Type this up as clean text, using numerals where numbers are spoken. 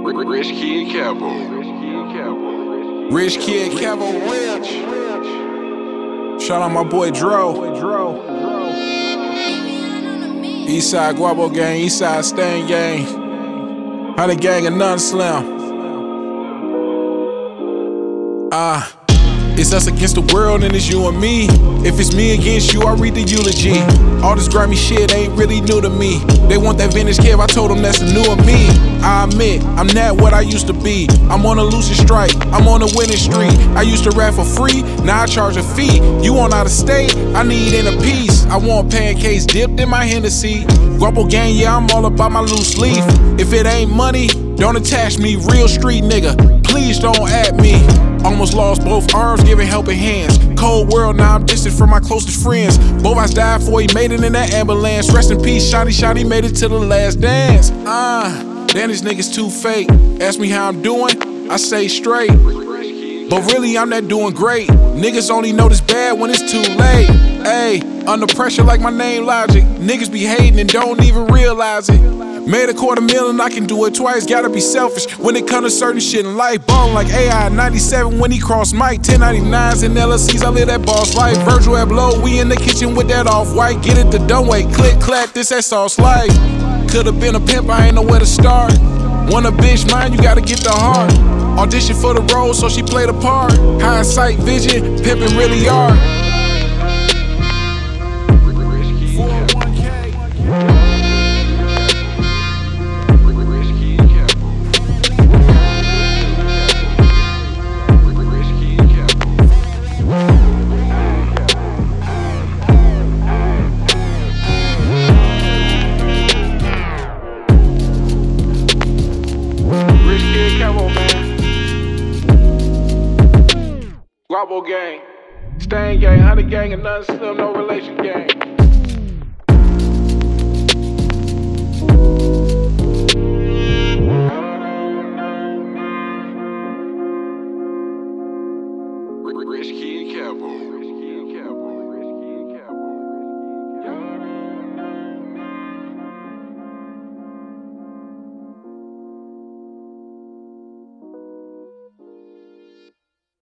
Rich Kid Cabo. Rich Kid Cabo Rich. Shout out my boy Dro. Eastside Guabo Gang, Eastside Stain Gang. 100 Gang and none slim. It's us against the world and it's you and me. If it's me against you, I read the eulogy. All this grimy shit ain't really new to me. They want that vintage Kev, I told them that's the new of me. I admit, I'm not what I used to be. I'm on a losing strike, I'm on a winning streak. I used to rap for free, now I charge a fee. You want out of state, I need inner peace. I want pancakes dipped in my Hennessy. Guapo Gang, yeah, I'm all about my loose leaf. If it ain't money, don't attach me, real street nigga. Please don't at me. Almost lost both arms, giving helping hands. Cold world, now I'm distant from my closest friends. Both eyes died before he made it in that ambulance. Rest in peace, Shotty made it to the last dance. Damn, these niggas too fake. Ask me how I'm doing, I say straight. But really, I'm not doing great. Niggas only notice bad when it's too late. Ayy, under pressure like my name Logic. Niggas be hating and don't even realize it. Made $250,000 and I can do it twice. Gotta be selfish when it comes to certain shit in life. Ballin' like AI 97 when he crossed Mike. 1099s and LLCs, I live that boss life. Virgil Abloh, we in the kitchen with that off-white. Get it the dumb way, click, clap, this that sauce life. Could've been a pimp, I ain't know where to start. Want a bitch mine, you gotta get the heart. Audition for the role, so she played a part. Hindsight, vision, pimpin' really hard. 401k. Rich Kid Cabo, man. Guapo Gang, Stain Gang, 100 Gang and none slim, no relation gang. Rich Kid Cabo.